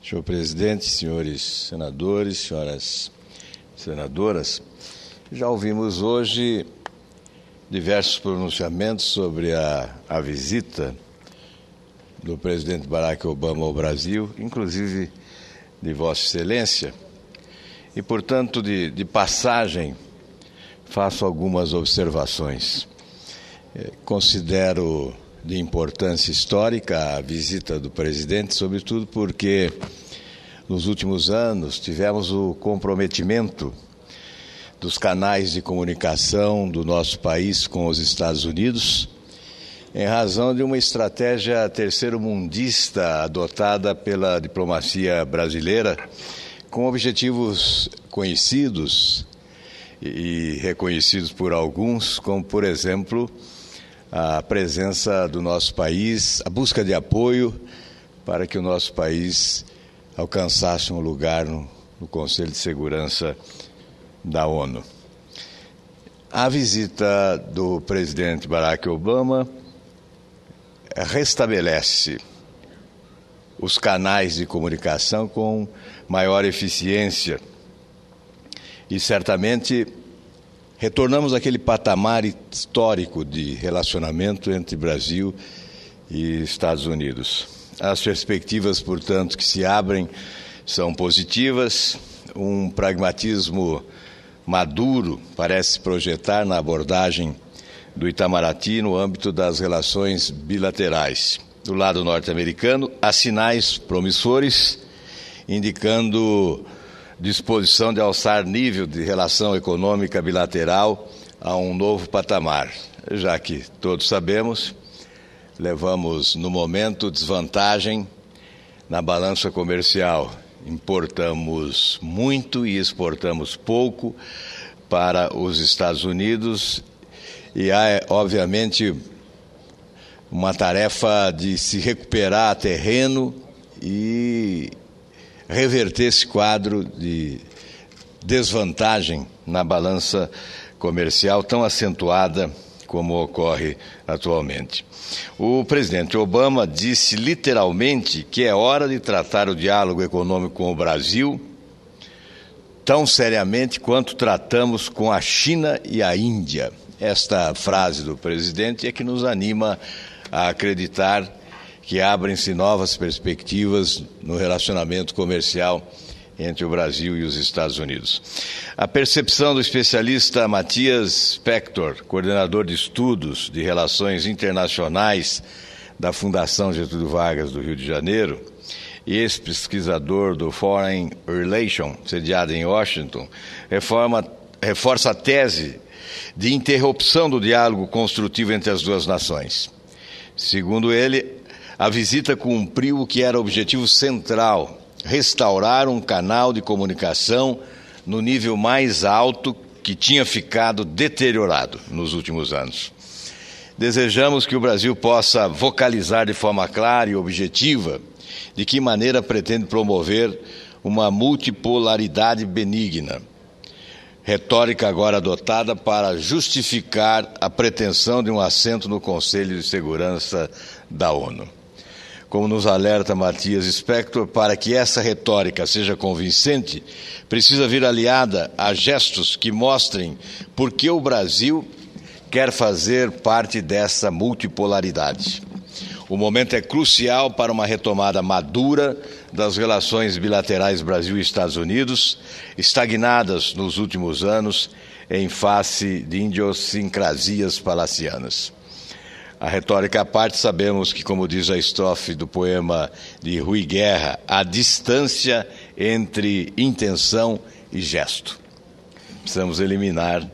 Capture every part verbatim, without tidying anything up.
Senhor presidente, senhores senadores, senhoras senadoras, já ouvimos hoje diversos pronunciamentos sobre a, a visita do presidente Barack Obama ao Brasil, inclusive de Vossa Excelência, e, portanto, de, de passagem, faço algumas observações. Considero de importância histórica a visita do presidente, sobretudo porque nos últimos anos tivemos o comprometimento dos canais de comunicação do nosso país com os Estados Unidos, em razão de uma estratégia terceiro-mundista adotada pela diplomacia brasileira, com objetivos conhecidos e reconhecidos por alguns, como, por exemplo, a presença do nosso país, a busca de apoio para que o nosso país alcançasse um lugar no, no Conselho de Segurança da ONU. A visita do presidente Barack Obama restabelece os canais de comunicação com maior eficiência e certamente retornamos àquele patamar histórico de relacionamento entre Brasil e Estados Unidos. As perspectivas, portanto, que se abrem são positivas. Um pragmatismo maduro parece projetar na abordagem do Itamaraty no âmbito das relações bilaterais. Do lado norte-americano, há sinais promissores indicando disposição de alçar nível de relação econômica bilateral a um novo patamar, já que todos sabemos, levamos no momento desvantagem na balança comercial. Importamos muito e exportamos pouco para os Estados Unidos e há, obviamente, uma tarefa de se recuperar terreno e reverter esse quadro de desvantagem na balança comercial tão acentuada como ocorre atualmente. O presidente Obama disse literalmente que é hora de tratar o diálogo econômico com o Brasil tão seriamente quanto tratamos com a China e a Índia. Esta frase do presidente é que nos anima a acreditar que abrem-se novas perspectivas no relacionamento comercial entre o Brasil e os Estados Unidos. A percepção do especialista Matias Spector, coordenador de estudos de relações internacionais da Fundação Getúlio Vargas do Rio de Janeiro e ex-pesquisador do Foreign Relations, sediado em Washington, reforma, reforça a tese de interrupção do diálogo construtivo entre as duas nações. Segundo ele, a visita cumpriu o que era o objetivo central, restaurar um canal de comunicação no nível mais alto que tinha ficado deteriorado nos últimos anos. Desejamos que o Brasil possa vocalizar de forma clara e objetiva de que maneira pretende promover uma multipolaridade benigna, retórica agora adotada para justificar a pretensão de um assento no Conselho de Segurança da ONU. Como nos alerta Matias Spector, para que essa retórica seja convincente, precisa vir aliada a gestos que mostrem por que o Brasil quer fazer parte dessa multipolaridade. O momento é crucial para uma retomada madura das relações bilaterais Brasil e Estados Unidos, estagnadas nos últimos anos em face de idiosincrasias palacianas. A retórica à parte, sabemos que, como diz a estrofe do poema de Rui Guerra, há distância entre intenção e gesto. Precisamos eliminar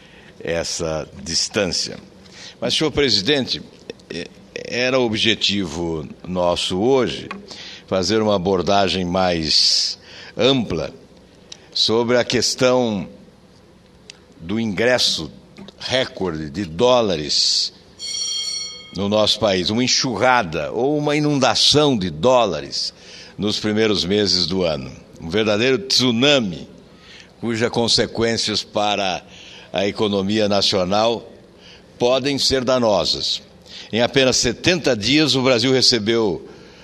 essa distância. Mas, senhor presidente, era objetivo nosso hoje fazer uma abordagem mais ampla sobre a questão do ingresso recorde de dólares no nosso país, uma enxurrada ou uma inundação de dólares nos primeiros meses do ano. Um verdadeiro tsunami, cujas consequências para a economia nacional podem ser danosas. Em apenas setenta dias, o Brasil recebeu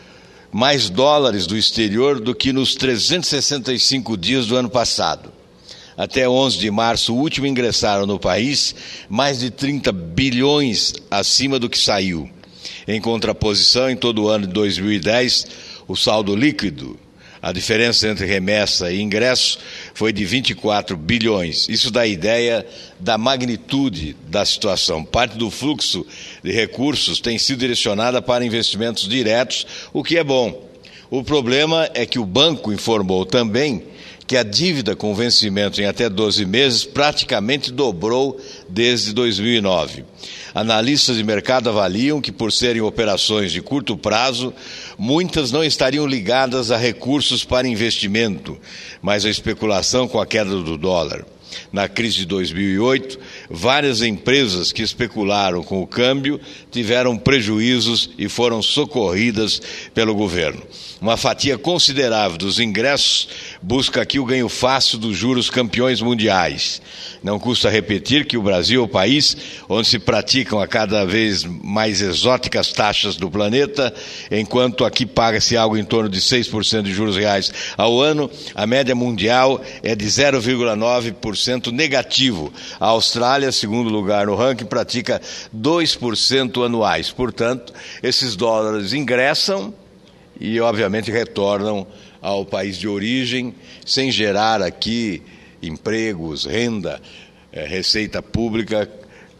mais dólares do exterior do que nos trezentos e sessenta e cinco dias do ano passado. Até onze de março último ingressaram no país mais de trinta bilhões acima do que saiu. Em contraposição, em todo o ano de dois mil e dez, o saldo líquido, a diferença entre remessa e ingresso, foi de vinte e quatro bilhões. Isso dá ideia da magnitude da situação. Parte do fluxo de recursos tem sido direcionada para investimentos diretos, o que é bom. O problema é que o banco informou também que a dívida com vencimento em até doze meses praticamente dobrou desde dois mil e nove. Analistas de mercado avaliam que, por serem operações de curto prazo, muitas não estariam ligadas a recursos para investimento, mas a especulação com a queda do dólar. Na crise de dois mil e oito, várias empresas que especularam com o câmbio tiveram prejuízos e foram socorridas pelo governo. Uma fatia considerável dos ingressos busca aqui o ganho fácil dos juros campeões mundiais. Não custa repetir que o Brasil é o país onde se praticam a cada vez mais exóticas taxas do planeta, enquanto aqui paga-se algo em torno de seis por cento de juros reais ao ano, a média mundial é de zero vírgula nove por cento negativo. A Austrália, segundo lugar no ranking, pratica dois por cento anuais. Portanto, esses dólares ingressam e, obviamente, retornam ao país de origem, sem gerar aqui empregos, renda, eh, receita pública,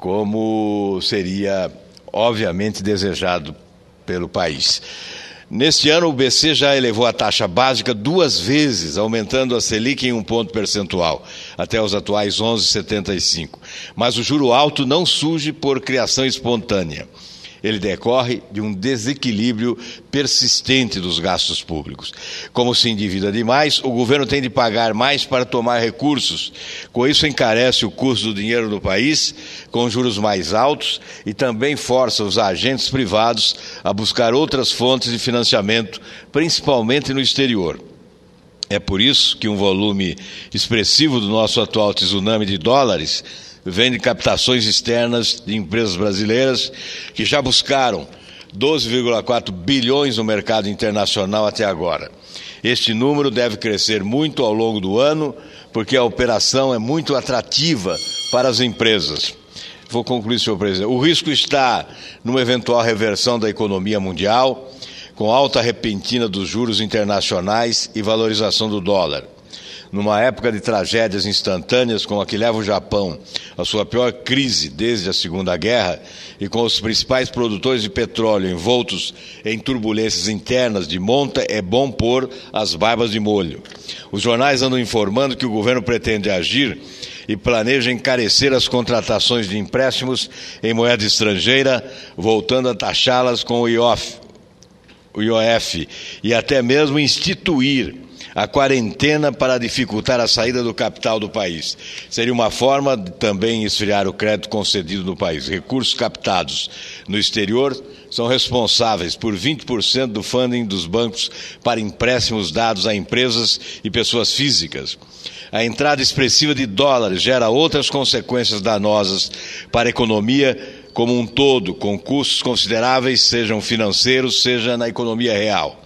como seria, obviamente, desejado pelo país. Neste ano, o B C já elevou a taxa básica duas vezes, aumentando a Selic em um ponto percentual, até os atuais onze vírgula setenta e cinco. Mas o juro alto não surge por criação espontânea. Ele decorre de um desequilíbrio persistente dos gastos públicos. Como se endivida demais, o governo tem de pagar mais para tomar recursos. Com isso, encarece o custo do dinheiro no país, com juros mais altos, e também força os agentes privados a buscar outras fontes de financiamento, principalmente no exterior. É por isso que um volume expressivo do nosso atual tsunami de dólares vem de captações externas de empresas brasileiras que já buscaram doze vírgula quatro bilhões no mercado internacional até agora. Este número deve crescer muito ao longo do ano, porque a operação é muito atrativa para as empresas. Vou concluir, senhor presidente. O risco está numa eventual reversão da economia mundial, com alta repentina dos juros internacionais e valorização do dólar. Numa época de tragédias instantâneas, como a que leva o Japão à sua pior crise desde a Segunda Guerra, e com os principais produtores de petróleo envoltos em turbulências internas de monta, é bom pôr as barbas de molho. Os jornais andam informando que o governo pretende agir e planeja encarecer as contratações de empréstimos em moeda estrangeira, voltando a taxá-las com o I O F, o I O F, e até mesmo instituir a quarentena para dificultar a saída do capital do país. Seria uma forma de também esfriar o crédito concedido no país. Recursos captados no exterior são responsáveis por vinte por cento do funding dos bancos para empréstimos dados a empresas e pessoas físicas. A entrada expressiva de dólares gera outras consequências danosas para a economia como um todo, com custos consideráveis, sejam financeiros, seja na economia real.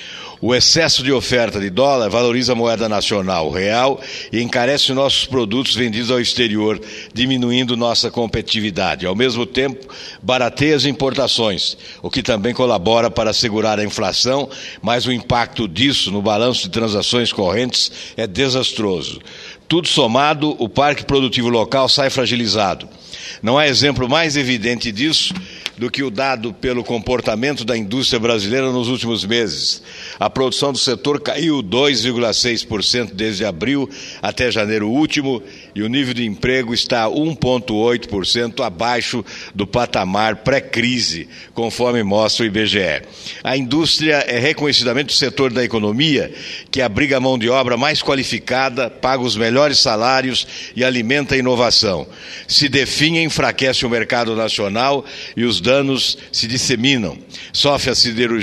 O excesso de oferta de dólar valoriza a moeda nacional, o real, e encarece nossos produtos vendidos ao exterior, diminuindo nossa competitividade. Ao mesmo tempo, barateia as importações, o que também colabora para segurar a inflação, mas o impacto disso no balanço de transações correntes é desastroso. Tudo somado, o parque produtivo local sai fragilizado. Não há exemplo mais evidente disso do que o dado pelo comportamento da indústria brasileira nos últimos meses. A produção do setor caiu dois vírgula seis por cento desde abril até janeiro último e o nível de emprego está um vírgula oito por cento abaixo do patamar pré-crise, conforme mostra o I B G E. A indústria é reconhecidamente o setor da economia que abriga a mão de obra mais qualificada, paga os melhores salários e alimenta a inovação. Se definha, enfraquece o mercado nacional e os danos se disseminam. Sofre a siderurgia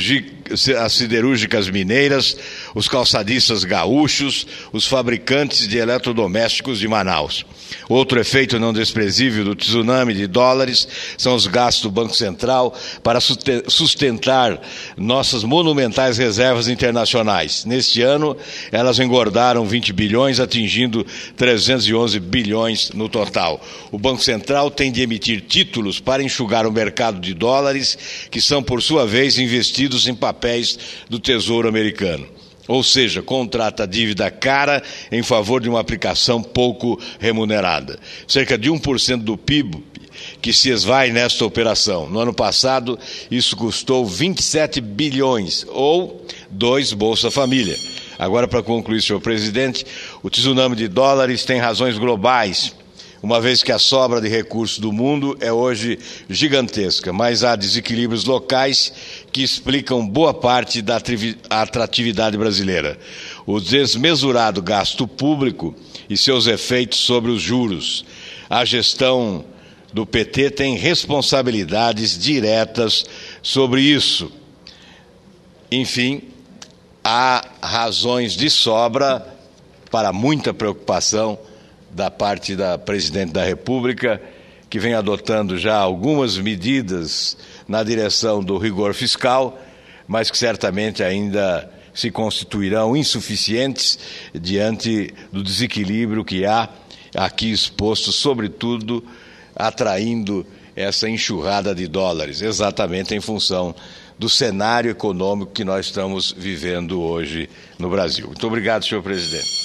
as siderúrgicas mineiras, os calçadistas gaúchos, os fabricantes de eletrodomésticos de Manaus. Outro efeito não desprezível do tsunami de dólares são os gastos do Banco Central para sustentar nossas monumentais reservas internacionais. Neste ano, elas engordaram vinte bilhões, atingindo trezentos e onze bilhões no total. O Banco Central tem de emitir títulos para enxugar o mercado de dólares, que são, por sua vez, investidos em papéis do Tesouro americano. Ou seja, contrata dívida cara em favor de uma aplicação pouco remunerada. Cerca de um por cento do P I B que se esvai nesta operação. No ano passado, isso custou vinte e sete bilhões, ou dois Bolsa Família. Agora, para concluir, senhor presidente, o tsunami de dólares tem razões globais, uma vez que a sobra de recursos do mundo é hoje gigantesca, mas há desequilíbrios locais que explicam boa parte da atratividade brasileira. O desmesurado gasto público e seus efeitos sobre os juros. A gestão do P T tem responsabilidades diretas sobre isso. Enfim, há razões de sobra para muita preocupação da parte da Presidente da República, que vem adotando já algumas medidas na direção do rigor fiscal, mas que certamente ainda se constituirão insuficientes diante do desequilíbrio que há aqui exposto, sobretudo atraindo essa enxurrada de dólares, exatamente em função do cenário econômico que nós estamos vivendo hoje no Brasil. Muito obrigado, senhor presidente.